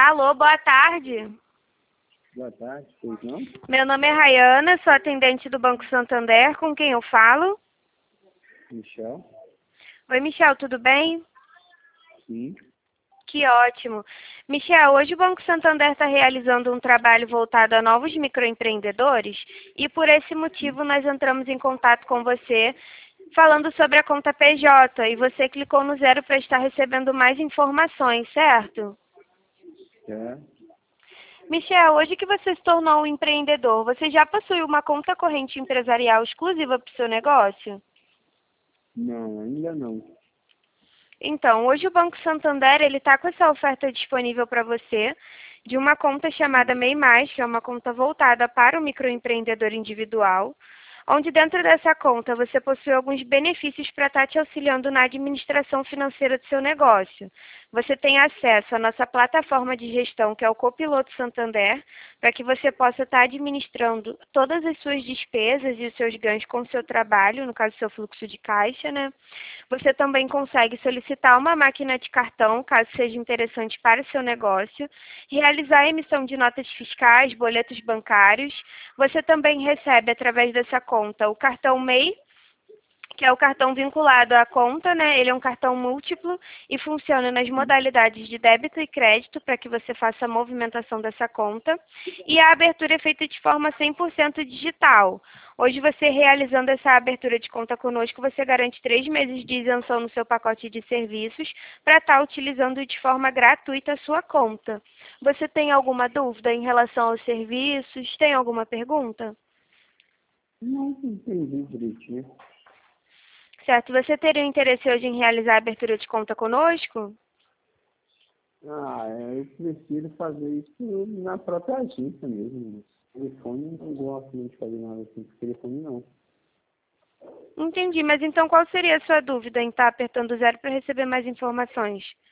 Alô, boa tarde. Boa tarde, pois não? Meu nome é Rayana, sou atendente do Banco Santander, com quem eu falo? Michel? Oi, Michel, tudo bem? Sim. Que ótimo. Michel, hoje o Banco Santander está realizando um trabalho voltado a novos microempreendedores e por esse motivo nós entramos em contato com você falando sobre a conta PJ e você clicou no 0 para estar recebendo mais informações, certo? É. Michel, hoje que você se tornou um empreendedor, você já possui uma conta corrente empresarial exclusiva para o seu negócio? Não, ainda não. Então, hoje o Banco Santander ele está com essa oferta disponível para você de uma conta chamada MEI+, que é uma conta voltada para o microempreendedor individual, onde dentro dessa conta você possui alguns benefícios para estar te auxiliando na administração financeira do seu negócio. Você tem acesso à nossa plataforma de gestão, que é o Copiloto Santander, para que você possa estar administrando todas as suas despesas e os seus ganhos com o seu trabalho, no caso, seu fluxo de caixa, né? Você também consegue solicitar uma máquina de cartão, caso seja interessante para o seu negócio, realizar a emissão de notas fiscais, boletos bancários. Você também recebe, através dessa conta, o cartão MEI, que é o cartão vinculado à conta, né? Ele é um cartão múltiplo e funciona nas modalidades de débito e crédito para que você faça a movimentação dessa conta. E a abertura é feita de forma 100% digital. Hoje, você realizando essa abertura de conta conosco, você garante 3 meses de isenção no seu pacote de serviços para estar utilizando de forma gratuita a sua conta. Você tem alguma dúvida em relação aos serviços? Tem alguma pergunta? Não entendi direitinho. Certo. Você teria interesse hoje em realizar a abertura de conta conosco? Eu prefiro fazer isso na própria agência mesmo. Telefone, não gosto muito de fazer nada assim por telefone, não. Entendi, mas então qual seria a sua dúvida em estar apertando 0 para receber mais informações?